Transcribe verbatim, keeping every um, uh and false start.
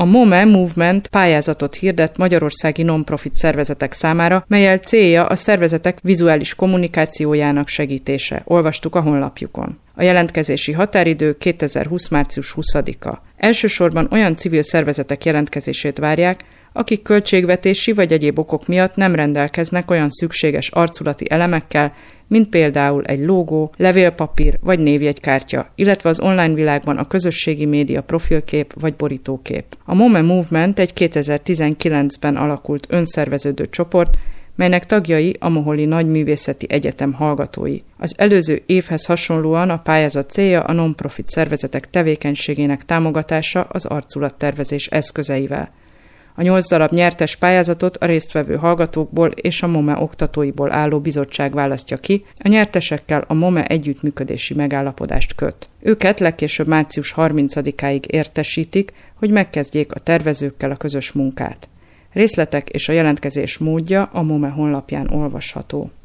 MOME Movement pályázatot hirdet magyarországi non-profit szervezetek számára, mellyel célja a szervezetek vizuális kommunikációjának segítése. Olvastuk a honlapjukon. A jelentkezési határidő kétezer-húsz. március huszadika. Elsősorban olyan civil szervezetek jelentkezését várják, akik költségvetési vagy egyéb okok miatt nem rendelkeznek olyan szükséges arculati elemekkel, mint például egy logó, levélpapír vagy névjegykártya, illetve az online világban a közösségi média profilkép vagy borítókép. A MOME Movement egy kétezer-tizenkilencben alakult önszerveződő csoport, melynek tagjai a Moholi Nagyművészeti Egyetem hallgatói. Az előző évhez hasonlóan a pályázat célja a non-profit szervezetek tevékenységének támogatása az arculattervezés eszközeivel. A nyolc darab nyertes pályázatot a résztvevő hallgatókból és a MOME oktatóiból álló bizottság választja ki, a nyertesekkel a MOME együttműködési megállapodást köt. Őket legkésőbb március harmincadikáig értesítik, hogy megkezdjék a tervezőkkel a közös munkát. Részletek és a jelentkezés módja a MOME honlapján olvasható.